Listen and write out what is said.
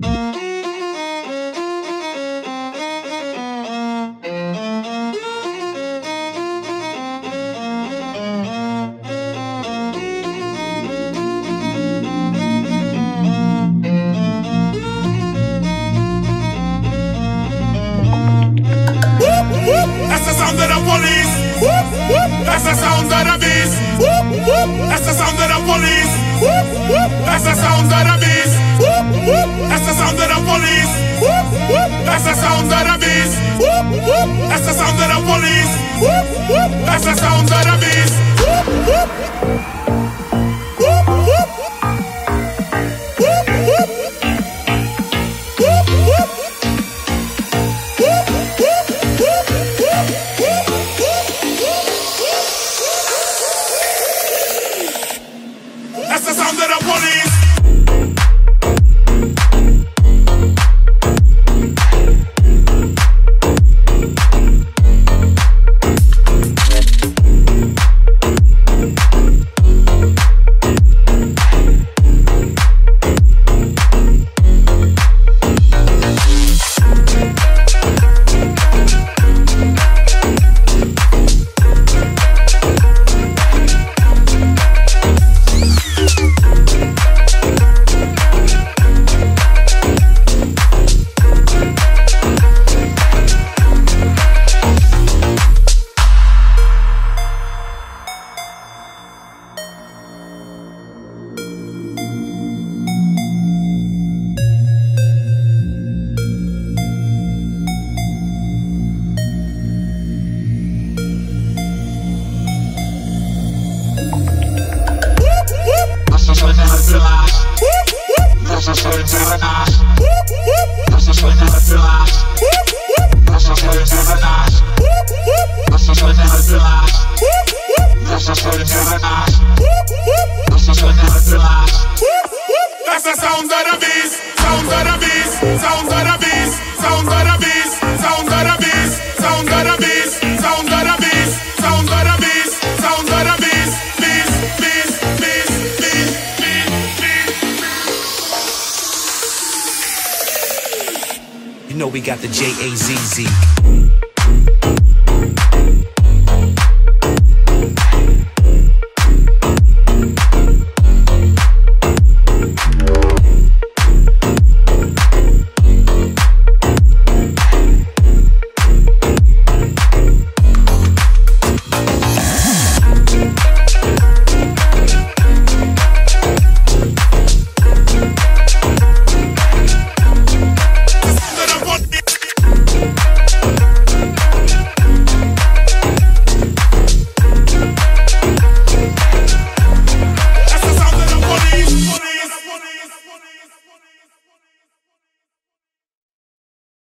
That's the sound of the police. That's the sound of the beast. That's the sound of the police. That's the sound of the beast. That's the sound of the police. That's the sound of the beast. That's the sound of the police. That's the sound of the beast. That's the sound of the police. That's the sound of the beast, sound of the beast, sound of the beast, sound of the beast, sound of the beast, sound of the beast, sound of the beast, sound of the beast, sound of the beast, beast, beast, beast, beast, beast. You know we got the J-A-Z-Z.